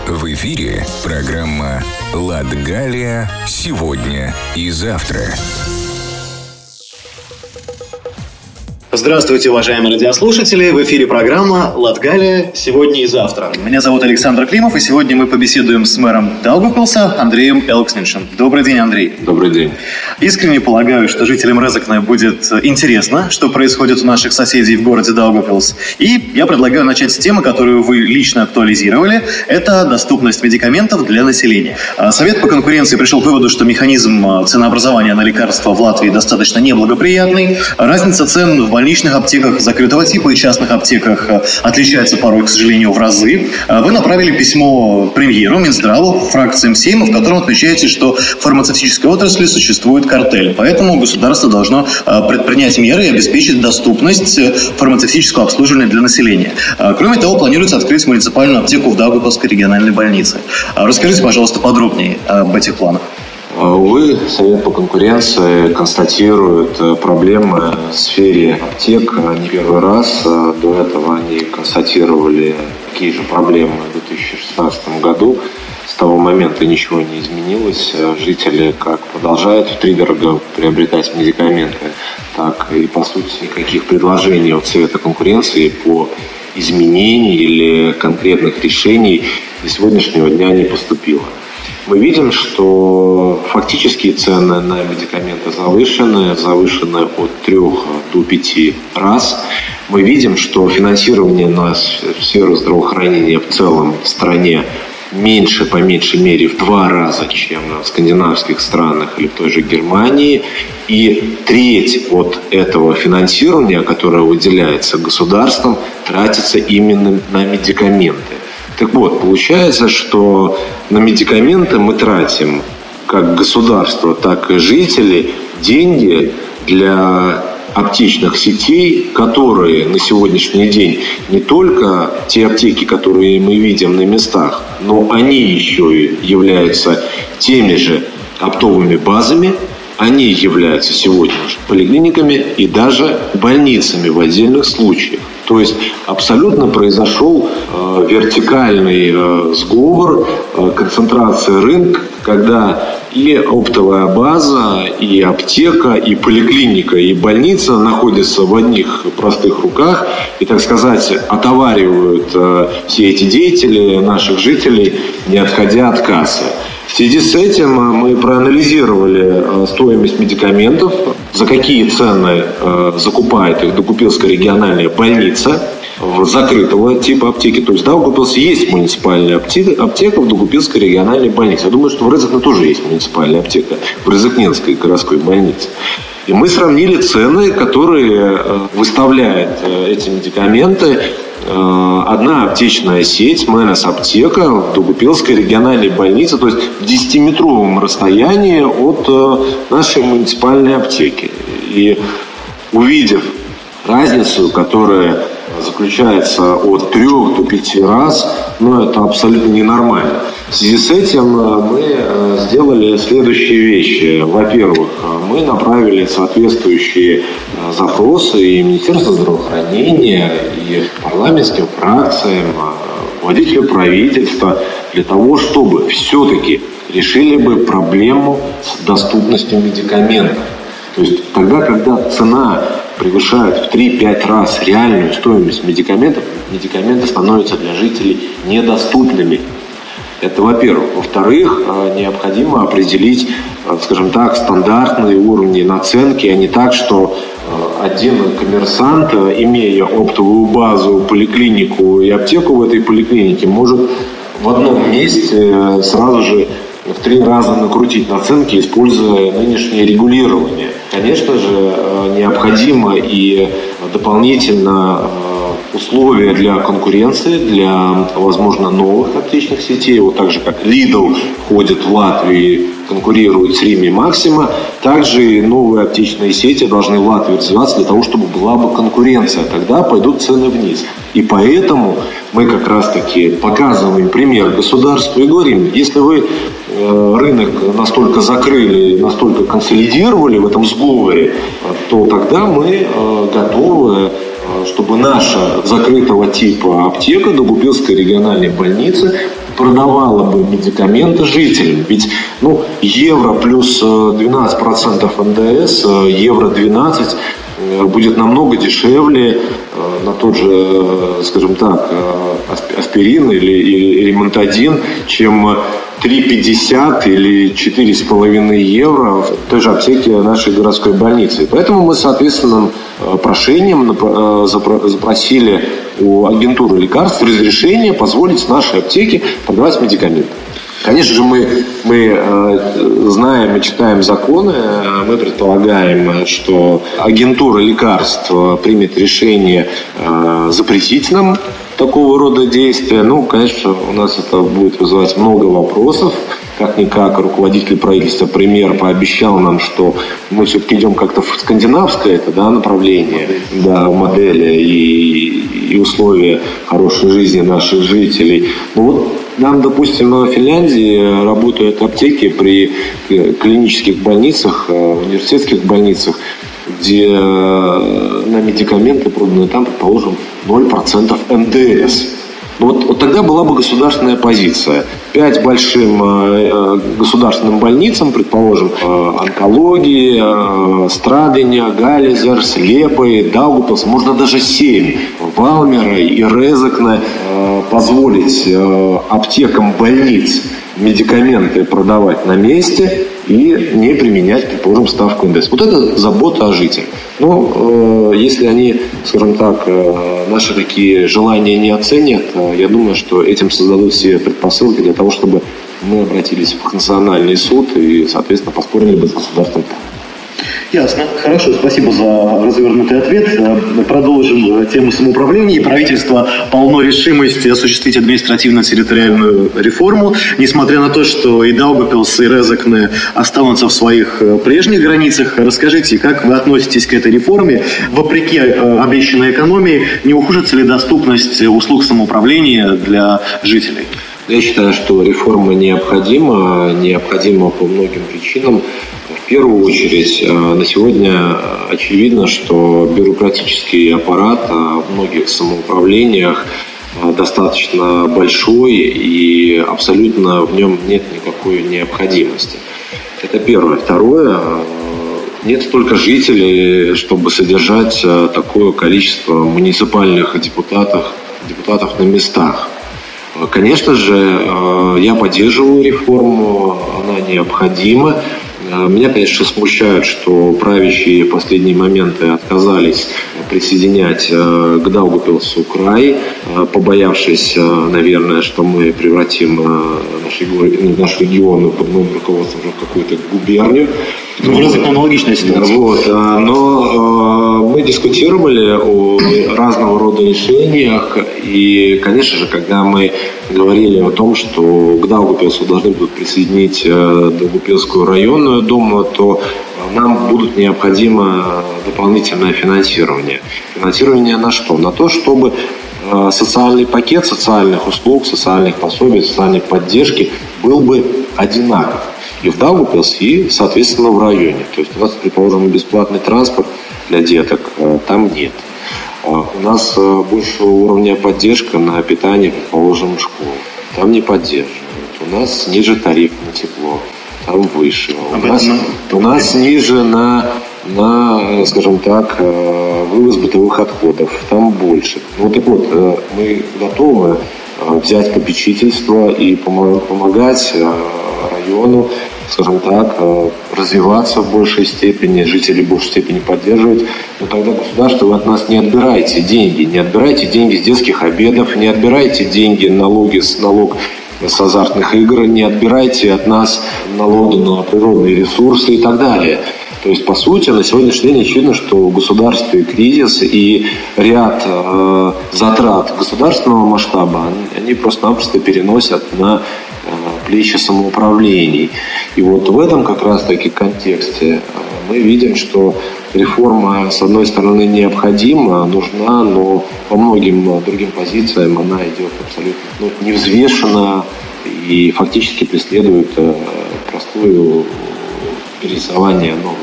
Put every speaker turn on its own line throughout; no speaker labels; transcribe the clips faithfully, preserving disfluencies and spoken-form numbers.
В эфире программа «Латгалия. Сегодня и завтра».
Здравствуйте, уважаемые радиослушатели! В эфире программа «Латгалия. Сегодня и завтра». Меня зовут Александр Климов, и сегодня мы побеседуем с мэром Даугавпилса Андреем Элкснишем. Добрый день, Андрей.
Добрый день.
Искренне полагаю, что жителям Резекне будет интересно, что происходит у наших соседей в городе Даугавпилс. И я предлагаю начать с темы, которую вы лично актуализировали. Это доступность медикаментов для населения. Совет по конкуренции пришел к выводу, что механизм ценообразования на лекарства в Латвии достаточно неблагоприятный. Разница цен в больничных аптеках закрытого типа и частных аптеках отличается порой, к сожалению, в разы. Вы направили письмо премьеру, Минздраву, фракциям Сейма, в котором отмечаете, что в фармацевтической отрасли существует картель. Поэтому государство должно предпринять меры и обеспечить доступность фармацевтического обслуживания для населения. Кроме того, планируется открыть муниципальную аптеку в Даугавпилской региональной больнице. Расскажите, пожалуйста, подробнее об этих планах.
Увы, Совет по конкуренции констатирует проблемы в сфере аптек не первый раз. До этого они констатировали такие же проблемы в две тысячи шестнадцатом году. С того момента ничего не изменилось. Жители как продолжают втридорога приобретать медикаменты, так и, по сути, никаких предложений от Совета конкуренции по изменению или конкретных решений до сегодняшнего дня не поступило. Мы видим, что фактические цены на медикаменты завышены, завышены от трех до пяти раз. Мы видим, что финансирование на сферу здравоохранения в целом в стране меньше, по меньшей мере, в два раза, чем в скандинавских странах или в той же Германии. И треть от этого финансирования, которое выделяется государством, тратится именно на медикаменты. Так вот, получается, что на медикаменты мы тратим как государство, так и жители деньги для аптечных сетей, которые на сегодняшний день не только те аптеки, которые мы видим на местах, но они еще и являются теми же оптовыми базами, они являются сегодня поликлиниками и даже больницами в отдельных случаях. То есть абсолютно произошел э, вертикальный э, сговор, э, концентрация рынка, когда и оптовая база, и аптека, и поликлиника, и больница находятся в одних простых руках и, так сказать, отоваривают э, все эти деятели наших жителей, не отходя от кассы. В связи с этим мы проанализировали стоимость медикаментов, за какие цены закупает их Даугавпилская региональная больница в закрытого типа аптеки. То есть в Даугавпилсе есть муниципальная аптека, аптека в Даугавпилской региональной больнице. Я думаю, что в Резекне тоже есть муниципальная аптека, в Резекненской городской больнице. И мы сравнили цены, которые выставляют эти медикаменты. Одна аптечная сеть, Менес аптека в Даугавпилской региональной больнице, то есть в десятиметровом расстоянии от нашей муниципальной аптеки. И увидев разницу, которая заключается от трех до пяти раз, ну, это абсолютно ненормально. В связи с этим мы сделали следующие вещи. Во-первых, мы направили соответствующие запросы и Министерству здравоохранения, и парламентским фракциям, руководителю правительства, для того, чтобы все-таки решили бы проблему с доступностью медикаментов. То есть тогда, когда цена превышает в три-пять раз реальную стоимость медикаментов, медикаменты становятся для жителей недоступными. Это, во-первых. Во-вторых, необходимо определить, скажем так, стандартные уровни наценки, а не так, что один коммерсант, имея оптовую базу, поликлинику и аптеку в этой поликлинике, может в одном месте сразу же в три раза накрутить наценки, используя нынешнее регулирование. Конечно же, необходимо и дополнительно условия для конкуренции, для, возможно, новых аптечных сетей. Вот так же, как Lidl входит в Латвию, конкурирует с Rimi Maxima, также и новые аптечные сети должны в Латвии развиваться для того, чтобы была бы конкуренция. Тогда пойдут цены вниз. И поэтому мы как раз-таки показываем пример государству и говорим, если вы рынок настолько закрыли, настолько консолидировали в этом сговоре, то тогда мы готовы, чтобы наша закрытого типа аптека Даугавпилской региональной больницы продавала бы медикаменты жителям. Ведь ну, евро плюс двенадцать процентов эн дэ эс, евро двенадцать будет намного дешевле на тот же, скажем так, аспирин или, или ментадин, чем три пятьдесят или четыре с половиной евро в той же аптеке нашей городской больницы. Поэтому мы соответственным прошением запросили у агентуры лекарств разрешение позволить в нашей аптеке продавать медикаменты. Конечно же, мы, мы э, знаем и читаем законы, мы предполагаем, что агентура лекарств примет решение э, запретить нам такого рода действия. Ну, конечно, у нас это будет вызывать много вопросов. Как-никак руководитель правительства «Премьер» пообещал нам, что мы все-таки идем как-то в скандинавское это, да, направление, да, модели и, и условия хорошей жизни наших жителей. Ну вот нам, допустим, в Финляндии работают аптеки при клинических больницах, университетских больницах, где на медикаменты проданы там, предположим, ноль процентов эн дэ эс. Вот, вот тогда была бы государственная позиция. Пять большим э, государственным больницам, предположим, э, онкологии, э, Страдиня, Галлизер, Слепой, Даугавпилс, можно даже семь, Валмера и Резекне, э, позволить э, аптекам больниц медикаменты продавать на месте и не применять, предположим, ставку эн дэ эс. Вот это забота о жителях. Но э, если они, скажем так, э, наши такие желания не оценят, э, я думаю, что этим создадут все предпосылки для того, чтобы мы обратились в Национальный суд и, соответственно, поспорили бы с государством.
Ясно. Хорошо, спасибо за развернутый ответ. Продолжим тему самоуправления. Правительство полно решимости осуществить административно-территориальную реформу, несмотря на то, что и Даугавпилс, и Резекне останутся в своих прежних границах. Расскажите, как вы относитесь к этой реформе? Вопреки обещанной экономии, не ухудшится ли доступность услуг самоуправления для жителей?
Я считаю, что реформа необходима, необходима по многим причинам. В первую очередь, на сегодня очевидно, что бюрократический аппарат в многих самоуправлениях достаточно большой и абсолютно в нем нет никакой необходимости. Это первое. Второе. Нет столько жителей, чтобы содержать такое количество муниципальных депутатов, депутатов на местах. Конечно же, я поддерживаю реформу, она необходима. Меня, конечно, смущает, что правящие в последние моменты отказались присоединять к Даугавпилсу край, побоявшись, наверное, что мы превратим наш, наш регион под новым руководством уже в какую-то губернию.
Ну, аналогичная ситуация.
Вот, но мы дискутировали о разного рода решениях, и, конечно же, когда мы говорили о том, что к Даугавпилсу должны будут присоединить Даугавпилскую районную думу, то нам будет необходимо дополнительное финансирование. Финансирование на что? На то, чтобы социальный пакет социальных услуг, социальных пособий, социальной поддержки был бы одинаков. И в Даугавпилсе, и, соответственно, в районе. То есть у нас, предположим, бесплатный транспорт для деток там нет. У нас больше уровня поддержка на питание, предположим, в школах. Там не поддерживают. У нас ниже тариф на тепло, там выше. У нас, у нас ниже на, на, скажем так, вывоз бытовых отходов, там больше. Ну, так вот, мы готовы взять попечительство и помогать району, скажем так, развиваться в большей степени, жители в большей степени поддерживать. Но тогда государство, вы от нас не отбирайте деньги, не отбирайте деньги с детских обедов, не отбирайте деньги, налоги с налог с азартных игр, не отбирайте от нас налоги на природные ресурсы и так далее. То есть, по сути, на сегодняшний день очевидно, что в государстве кризис и ряд э, затрат государственного масштаба, они, они просто-напросто переносят на э, плечи самоуправлений. И вот в этом как раз-таки контексте э, мы видим, что реформа, с одной стороны, необходима, нужна, но по многим другим позициям она идет абсолютно ну, невзвешенно и фактически преследует э, простую перерисование новых.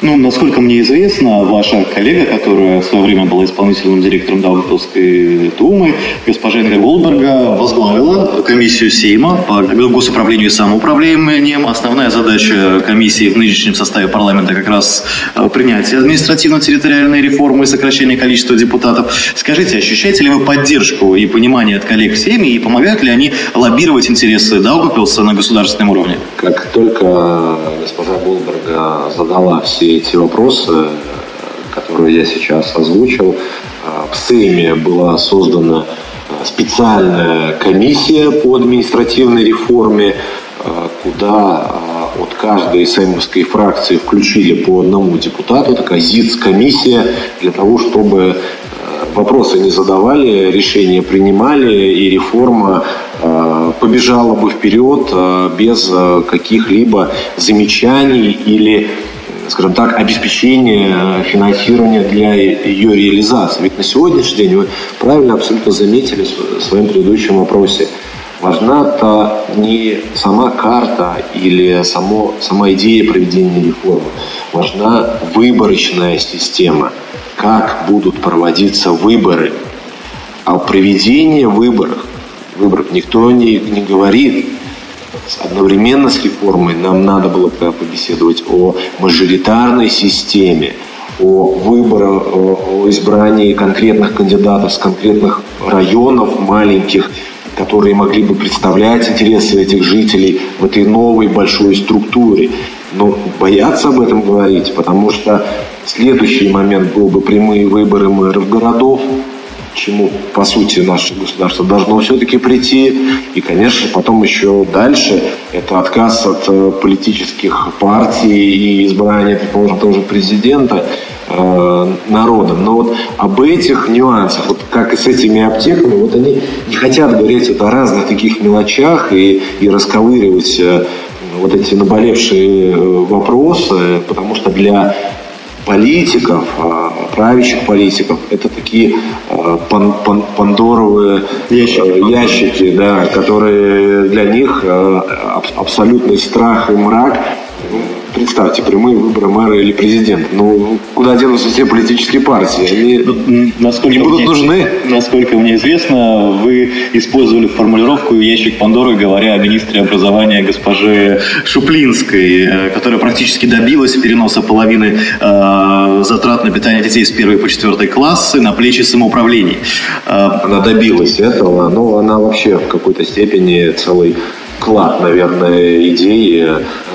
Ну, насколько мне известно, ваша коллега, которая в свое время была исполнительным директором Даугавпилской думы, госпожа Инга Голдберга, возглавила комиссию Сейма по госуправлению и самоуправлением. Основная задача комиссии в нынешнем составе парламента как раз принятие административно-территориальной реформы и сокращение количества депутатов. Скажите, ощущаете ли вы поддержку и понимание от коллег в Сейме, и помогают ли они лоббировать интересы Даугавпилса на государственном уровне?
Как только госпожа Голдберга задала все эти вопросы, которые я сейчас озвучил, в Сейме была создана специальная комиссия по административной реформе, куда от каждой сеймовской фракции включили по одному депутату, такая ЗИЦ-комиссия, для того, чтобы вопросы не задавали, решения принимали, и реформа побежала бы вперед без каких-либо замечаний или, скажем так, обеспечения финансирования для ее реализации. Ведь на сегодняшний день, вы правильно абсолютно заметили в своем предыдущем вопросе, важна-то не сама карта или само, сама идея проведения реформы. Важна выборочная система. Как будут проводиться выборы. О проведении выборов, выборов никто не, не говорит. Одновременно с реформой нам надо было побеседовать о мажоритарной системе, о выборах, о избрании конкретных кандидатов с конкретных районов маленьких, которые могли бы представлять интересы этих жителей в этой новой большой структуре. Но боятся об этом говорить, потому что следующий момент был бы прямые выборы мэров городов, к чему, по сути, наше государство должно все-таки прийти. И, конечно, потом еще дальше это отказ от политических партий и избрание, предположим, того же президента э, народом. Но вот об этих нюансах, вот как и с этими аптеками, вот они не хотят говорить о разных таких мелочах и, и расковыривать э, вот эти наболевшие вопросы, потому что для политиков, правящих политиков, это такие пан, пан, пандоровые ящики, ящики, да, которые для них абсолютный страх и мрак. Представьте, прямые выборы мэра или президента. Ну, куда денутся все политические партии? Они насколько не будут мне, нужны.
Насколько мне известно, вы использовали формулировку «ящик Пандоры», говоря о министре образования госпоже Шуплинской, которая практически добилась переноса половины э, затрат на питание детей с первой по четвертый классы на плечи самоуправлений.
Она добилась этого, но она вообще в какой-то степени целый клад, наверное, идеи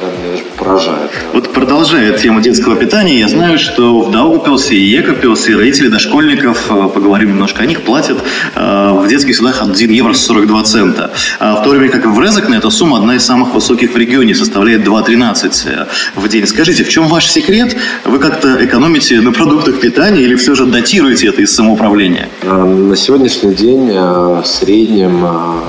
поражает.
Вот продолжая тему детского питания, я знаю, что в Даугавпилсе и Екапилсе родители дошкольников, поговорим немножко о них, платят э, в детских садах один евро сорок два цента. А в то время как в Резекне эта сумма одна из самых высоких в регионе, составляет два тринадцать в день. Скажите, в чем ваш секрет? Вы как-то экономите на продуктах питания или все же датируете это из самоуправления?
На сегодняшний день в среднем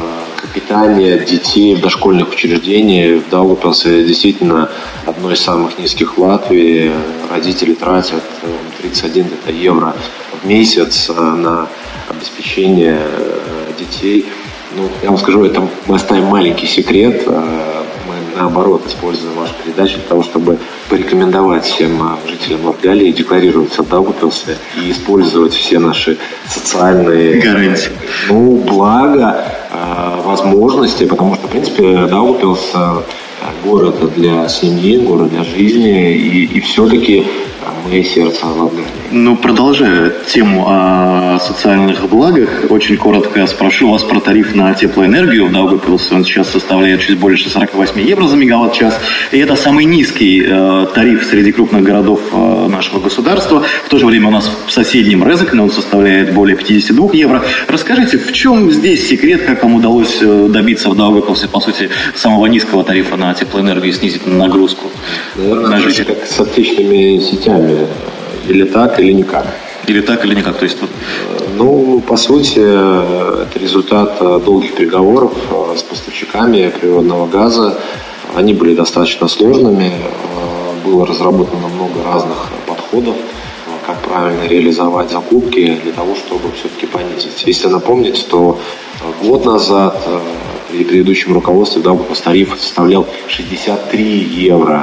питание детей в дошкольных учреждениях в Даугавпилсе действительно одно из самых низких в Латвии. Родители тратят тридцать один евро в месяц на обеспечение детей. Ну, я вам скажу, это мы оставим маленький секрет. Мы, наоборот, используем вашу передачу для того, чтобы порекомендовать всем жителям Латгалии декларироваться в Даугавпилсе и использовать все наши социальные
гарантии,
ну, блага, возможности, потому что, в принципе, Даугавпилс город для семьи, город для жизни, и, и все-таки мои сердца Латгалии.
Ну, продолжая тему о социальных благах, очень коротко спрошу вас про тариф на теплоэнергию в Даугавпилсе. Он сейчас составляет чуть больше сорок восемь евро за мегаватт-час. И это самый низкий э, тариф среди крупных городов э, нашего государства. В то же время у нас в соседнем Резекне он составляет более пятьдесят два евро. Расскажите, в чем здесь секрет, как вам удалось добиться в Даугавпилсе, по сути, самого низкого тарифа на теплоэнергию и снизить нагрузку?
Наверное, на жителей? Как с аптечными сетями. Или так, или никак.
Или так, или никак. То есть тут...
Ну, по сути, это результат долгих переговоров с поставщиками природного газа. Они были достаточно сложными. Было разработано много разных подходов, как правильно реализовать закупки для того, чтобы все-таки понизить. Если напомнить, то год назад при предыдущем руководстве Даугавпилс тариф составлял шестьдесят три евро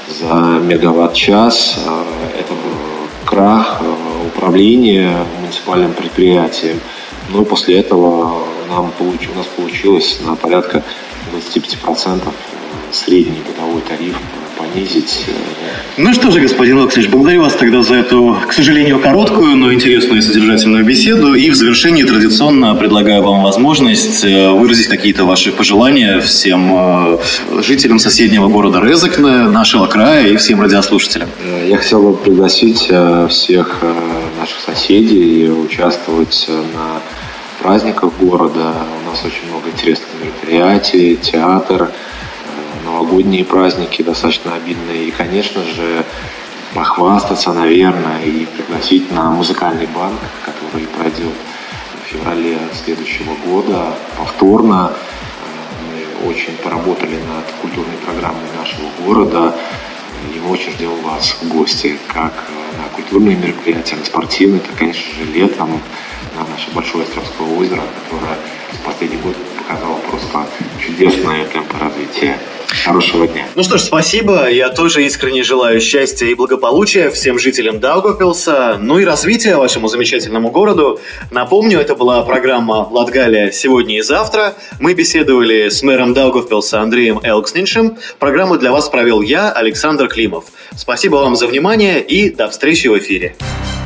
за мегаватт-час. Это был крах управления муниципальным предприятием. Но после этого нам получ... у нас получилось на порядка двадцать пять процентов средний годовой тариф понизить.
Ну что же, господин Оксич, благодарю вас тогда за эту, к сожалению, короткую, но интересную и содержательную беседу. И в завершении традиционно предлагаю вам возможность выразить какие-то ваши пожелания всем жителям соседнего города Рязанне, нашего края и всем радиослушателям.
Я хотел бы пригласить всех наших соседей участвовать на праздниках города. У нас очень много интересных мероприятий, театр, новогодние праздники достаточно обидные. И, конечно же, похвастаться, наверное, и пригласить на музыкальный банк, который пройдет в феврале следующего года повторно. Мы очень поработали над культурной программой нашего города. И мы очень ждем вас в гости, как на культурные мероприятия, на спортивные, так, конечно же, летом на наше Большое Островское озеро, которое в последний год показало просто чудесные темпы развития. Хорошего дня.
Ну что ж, спасибо. Я тоже искренне желаю счастья и благополучия всем жителям Даугавпилса, ну и развития вашему замечательному городу. Напомню, это была программа «Латгалия. Сегодня и завтра». Мы беседовали с мэром Даугавпилса Андреем Элксниншем. Программу для вас провел я, Александр Климов. Спасибо вам за внимание и до встречи в эфире.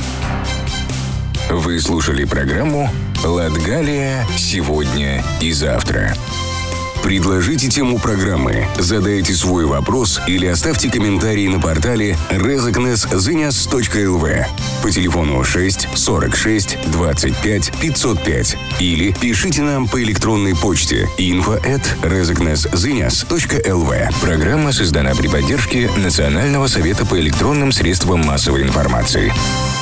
Вы слушали программу «Латгалия. Сегодня и завтра». Предложите тему программы, задайте свой вопрос или оставьте комментарий на портале резакнес-зыняс точка эл ви по телефону шесть сорок шесть двадцать пять пятьсот пять или пишите нам по электронной почте инфо эт резакнес-зыняс точка эл ви. Программа создана при поддержке Национального совета по электронным средствам массовой информации.